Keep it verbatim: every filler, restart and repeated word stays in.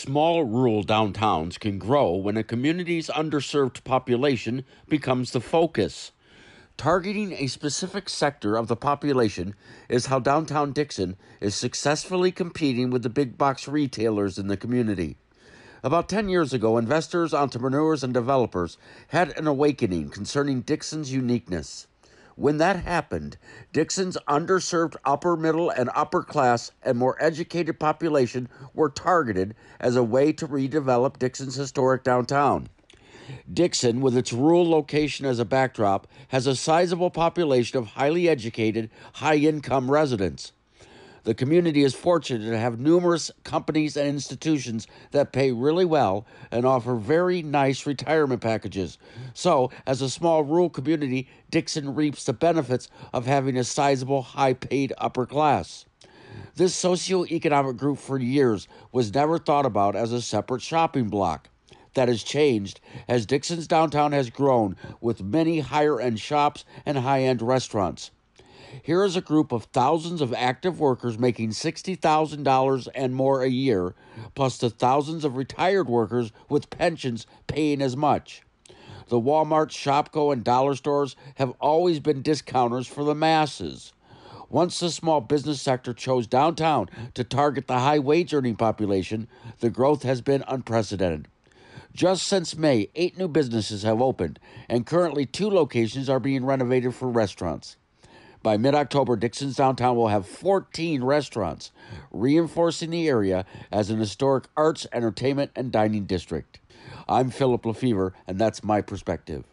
Small rural downtowns can grow when a community's underserved population becomes the focus. Targeting a specific sector of the population is how downtown Dixon is successfully competing with the big box retailers in the community. About ten years ago, investors, entrepreneurs, and developers had an awakening concerning Dixon's uniqueness. When that happened, Dixon's underserved upper middle and upper class and more educated population were targeted as a way to redevelop Dixon's historic downtown. Dixon, with its rural location as a backdrop, has a sizable population of highly educated, high-income residents. The community is fortunate to have numerous companies and institutions that pay really well and offer very nice retirement packages. So, as a small rural community, Dixon reaps the benefits of having a sizable, high-paid upper class. This socioeconomic group for years was never thought about as a separate shopping block. That has changed as Dixon's downtown has grown with many higher-end shops and high-end restaurants. Here is a group of thousands of active workers making sixty thousand dollars and more a year, plus the thousands of retired workers with pensions paying as much. The Walmart, Shopko, and dollar stores have always been discounters for the masses. Once the small business sector chose downtown to target the high wage-earning population, the growth has been unprecedented. Just since May, eight new businesses have opened, and currently two locations are being renovated for restaurants. By mid-October, Dixon's downtown will have fourteen restaurants, reinforcing the area as an historic arts, entertainment, and dining district. I'm Philip Lefevre, and that's my perspective.